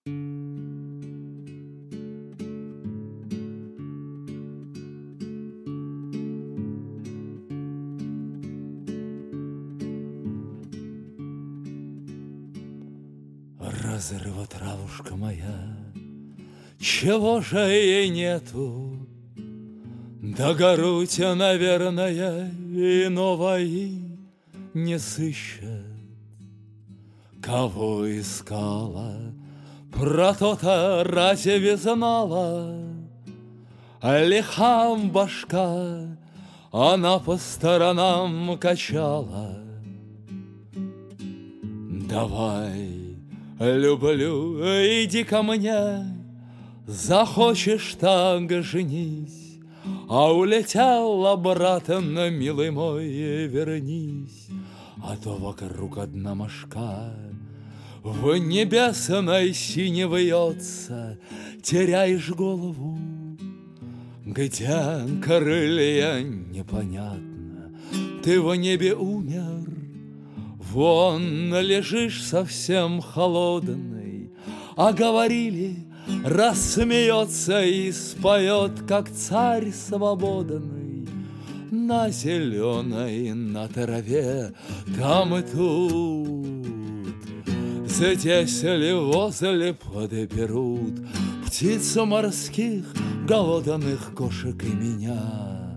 Разрыва травушка моя, чего же ей нету? Да грудь, наверное, иного и не сыщет. Кого искала, про то-то разве знала? Лихам башка, она по сторонам качала. Давай, люблю, иди ко мне, захочешь так женись, а улетел обратно, милый мой, вернись. А то вокруг одна мошка в небесной сине вьется, теряешь голову, где крылья непонятно. Ты в небе умер, вон лежишь совсем холодный, а говорили, рассмеется и споет, как царь свободный. На зеленой, на траве, там и тут, здесь ли возле подберут птиц морских, голодных кошек и меня.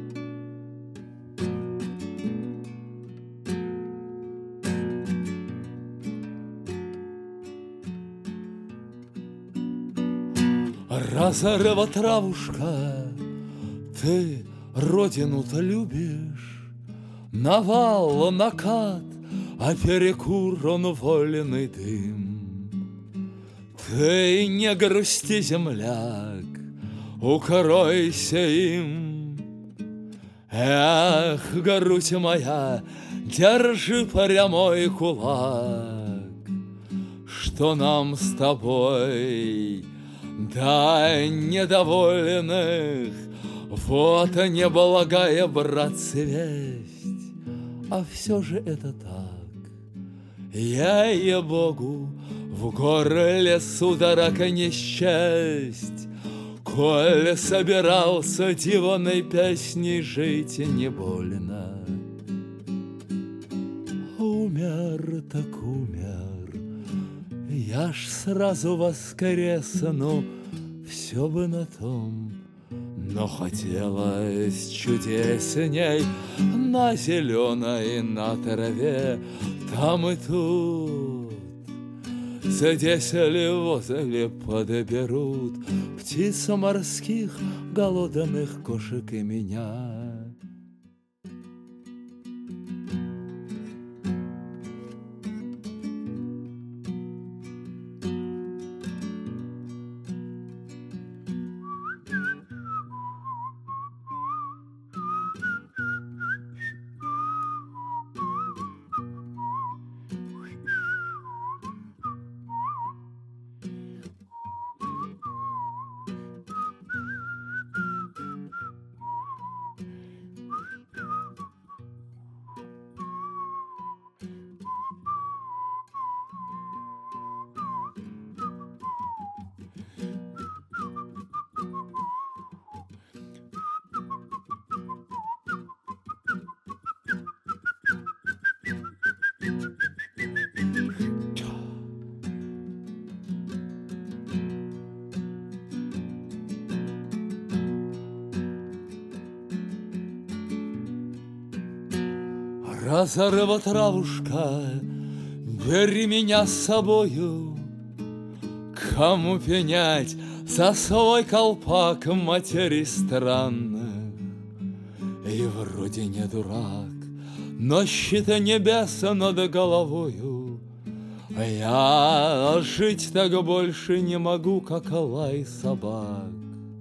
Разорва травушка, ты родину-то любишь? Навал, накат, а перекур он вольный дым. Ты не грусти, земляк, укройся им. Эх, грудь моя, держи прямой кулак, что нам с тобой да недовольных. Вот неблагая, братцы, весть, а все же это так. Я, ей-богу, в горле судорога несчасть, коль собирался дивной песней жить не больно. Умер так умер, я ж сразу воскресну, все бы на том. Но хотелось чудесней на зеленой, на траве, там и тут. Здесь ли возле подберут птиц морских, голодных кошек и меня. Разорва травушка, бери меня с собою. Кому пенять за свой колпак матерей странных? И вроде не дурак, но щита небеса над головою. Я жить так больше не могу, как лай собак.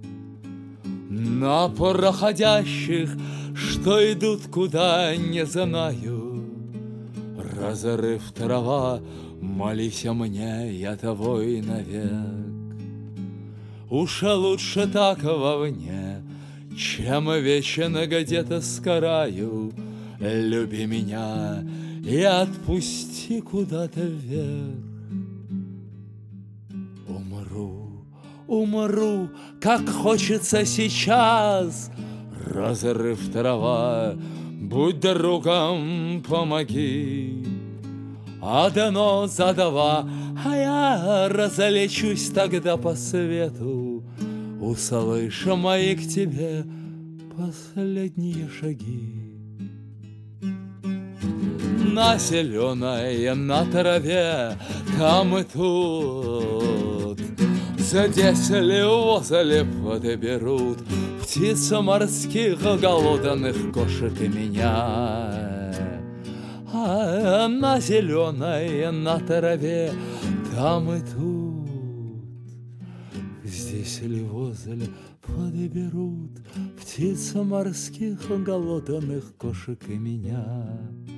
На проходящих, что идут куда не знаю. Разрыв трава, молись мне, я того и навек. Уж лучше так вовне, чем вечно где-то с краю. Люби меня и отпусти куда-то вверх. Умру, умру, как хочется сейчас. Разрыв трава, будь другом, помоги. Одно за два, а я разлечусь тогда по свету, услыша мои к тебе последние шаги. На зеленой, на траве, там и тут здесь ли возле подберут птиц морских, голодных кошек и меня. А на зеленой, на траве, там и тут здесь ли возле подберут птиц морских, голодных кошек и меня.